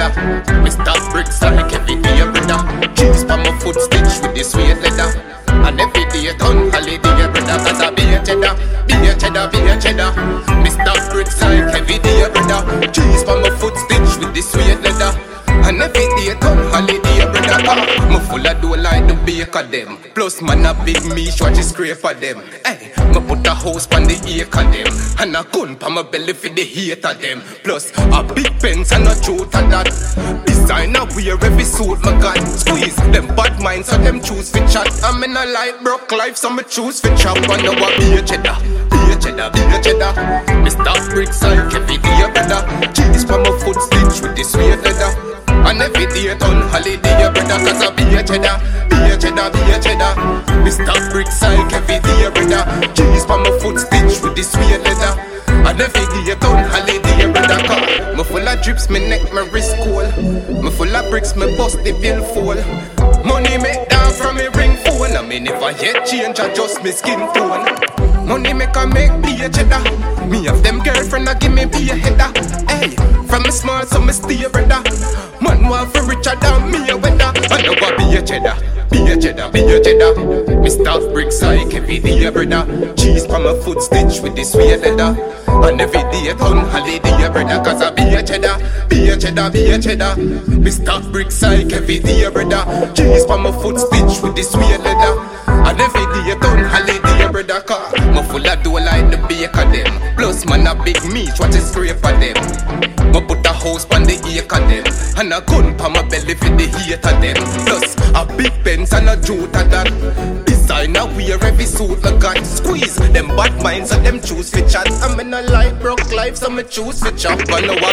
cheddar. Mr. Bricks like every day, brother. Cheese for my foot stitch with this sweet leather. And every day on holiday, brother. Cause I be a cheddar, be a cheddar, be a cheddar. Mr. Bricks like every day, brother. Cheese for my foot stitch with this sweet leather. And every day on holiday, brother. Me full of dough like the baker them. Plus man a big meat, watch it scrape for them. Hey, me put a house on the acre them. And a gun pa my belly for the hate of them. Plus a big pens and a truth of that. Designer wear every suit my got. Squeeze them bad minds so them choose for chat. I'm in a light broke life so me choose for chop. And now I be a cheddar, be a cheddar, be a cheddar. Mr. Bricks like every day, brother. Cheese for my foot stitch with this sweet leather. And every day on holiday, brother. Cause I be a cheddar, be a cheddar, be a cheddar. Mr. Bricks like every day, brother. Cheese for my foot stitch with this sweet leather. And every day on holiday, brother. Cause me full of drips, me neck, my wrist cold. Me full of bricks, me bust the bill full. Money make dance from me ring phone. I mean if I head change, adjust me skin tone. Money make a make be a cheddar. Me have them girlfriend that give me be a header. Hey, from me small so me stay brother. Man want for richer than me a weather. And now I be a cheddar, be a cheddar, be a cheddar. Mr. Bricks like every day brother. Cheese from my foot stitch with this sweet leather. And every day on holiday brother. Cause I be a cheddar, be a cheddar, be a cheddar. Mr. Bricks like every day brother. Cheese from my foot stitch with this sweet leather. And every day on holiday brother. Cause me full of dough like the baker them. Plus man a big meat, watch it scrape for them. Me put a house on the acre them. And a gun pa my belly for the hate of them. Plus a big pens and a jute of that. Designer wear every suit me got. Squeeze them bad minds and them choose for chat. I'm in a light broke life so me choose for chop. And now